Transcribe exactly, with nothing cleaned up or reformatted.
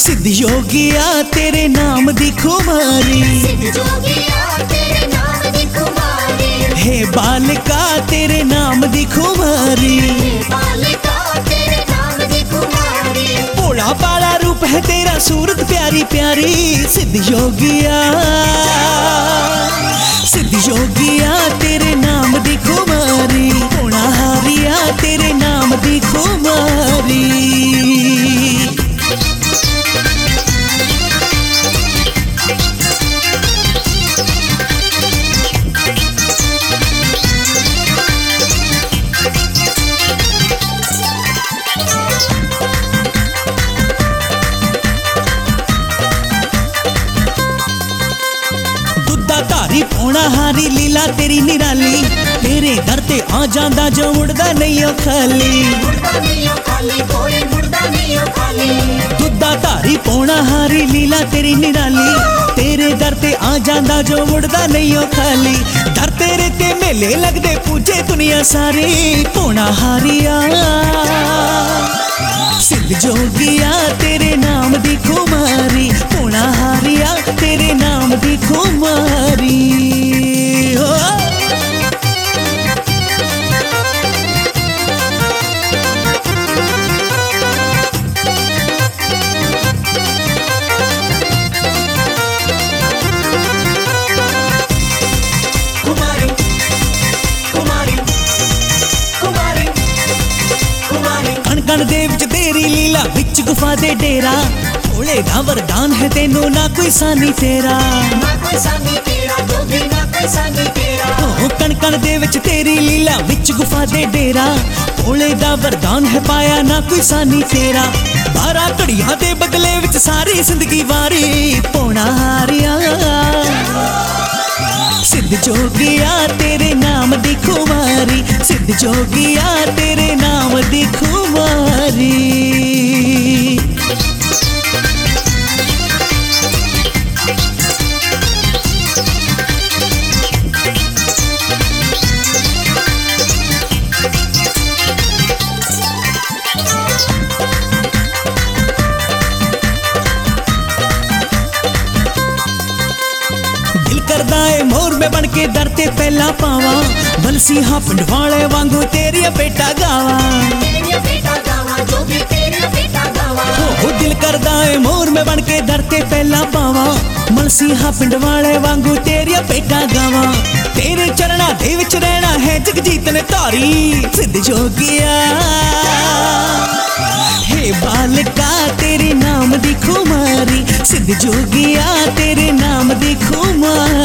सिद्ध योगिया तेरे नाम दी खुमारी, सिद्ध जोगिया तेरे नाम दी खुमारी, हे बालिका तेरे नाम दी खुमारी। हे बालिका तेरे नाम दी खुमारी, भोला बाला रूप है तेरा सूरत प्यारी प्यारी। सिद्ध योगिया सिद्ध योगिया तेरे नाम दी खुमारी, भोला हारिया तेरे नाम दी खुमारी। धारी पौना हारी लीला तेरी निराली, तेरे दर ते आ जांदा जो मुड़दा नहीं ओ खाली। मुर्दा नहीं ओ खाली, कोई मुर्दा नहीं ओ खाली। दुद्धा धारी पौना हारी लीला तेरी निराली, तेरे दर ते आ जांदा जो मुड़दा नहीं ओ खाली। दर तेरे ते मेले लगदे पूजे दुनिया सारी, पौना हारिया सिद्ध जोगिया तेरे नाम दी खुमारी, पौना हारिया तेरे नाम दी खुमारी। हो कुमारी कुमारी कुमारी कुमारी, कण कण दे विच तेरी लीला, विच गुफा दे डेरा। भोले दा वरदान है तेनू ना कोई सानी तेरा। ना कोई सानी तेरा जोगी, ना कोई सानी तेरा। ओ कण कण दे विच तेरी लीला, विच गुफा दे डेरा। भोले दा वरदान है पाया ना कोई सानी तेरा। बारह घड़ियां दे बदले विच सारी जिंदगी वारी, पौना हारिया सिद्ध जोगिया तेरे नाम दी खुमारी, सिद्ध जोगिया तेरे नाम दी खुमारी। दिल करदा है मोर में बन के दर ते पहला पावा, बलसीहा पिंड वाले वांगू तेरी बेटा गावा। तेरे बेटा गावा जोगी, तेरे बेटा गावा। ओ दिल करदा है मोर में बन के दर ते पहला पावा, मलसीहा पिंड वाले वांगू तेरी बेटा गावा। तेरे चरणा दे विच रहना है जगजीत ने धारी, सिद्ध जोगिया हे बालिका तेरे नाम दी खुमारी, सिद्ध जोगिया तेरे नाम दी खुमारी।